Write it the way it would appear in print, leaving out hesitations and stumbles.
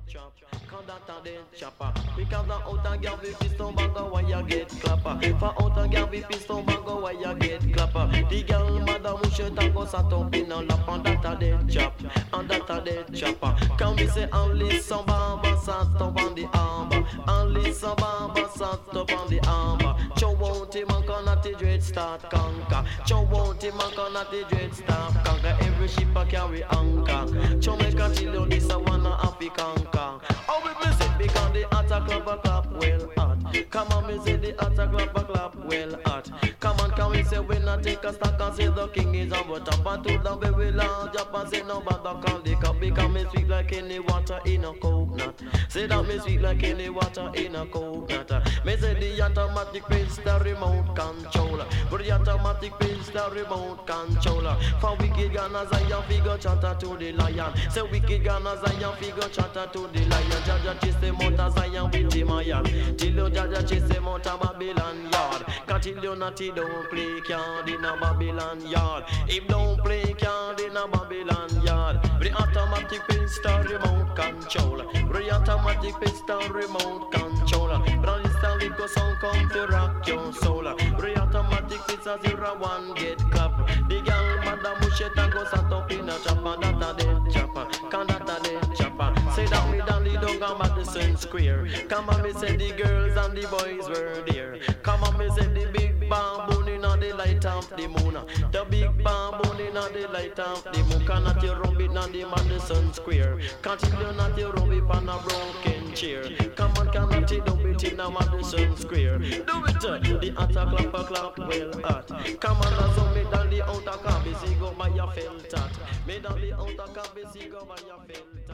chop. Conductor then chopper. Because the outer girl with pistol bugger where you get clapper. For outer girl with pistol bugger where you get clapper. The girl mother who should go sat up in a lap and that a dead chop. And that a dead chopper. Can we say only some barber sat up on the armor. Only some barber sat up on the armor. Chow won't him and can at the dread start conquer. Chow won't him and can at the dread start conquer. Every ship a carry anchor. Chow make a chill you this a one a happy conquer. How we miss it because the attack clap a clap well hot. Come on me say the attack clap a clap well hot. Come on can we say we not take a stock and say the king is on top and to the very large up and say no bother call the cup because me sweet like any water in a coconut. Say that me sweet like any water in a coconut. Me say the automatic pistol remote controller. But the automatic pistol remote controller. For wicked Ghana Zion figure chatter to the lion. Say wicked Ghana Zion figure chatter to the lion. Jaja chase them out of Zion with him a yard. Till you Jaja chase them out of Babylon yard. Cause till you natty don't play card in a Babylon yard. If don't play card in a Babylon yard. The automatic pistol remote controller. The automatic pistol remote controller. But this time it goes on come to rock your soul. The automatic pistol 01 get clap. The girl madam mushet and go sat up in a chopper. That a dead chopper. Can that a dead chopper. Say that me down the dog and Madison Square. Come on me say the girls and the boys were there. Come on me say the big bamboo in the light of the moon. The big bamboo in the light of the moon. Cannot you rub it on the Madison Square. Can't you not you rub it on a broken chair. Come on cannot you do it in a Madison Square. Do it the attack clap a clap well hot. Come on and so me down the outer cabin. See go by your felt hat. Me down the outer cabin. See go by your felt hat.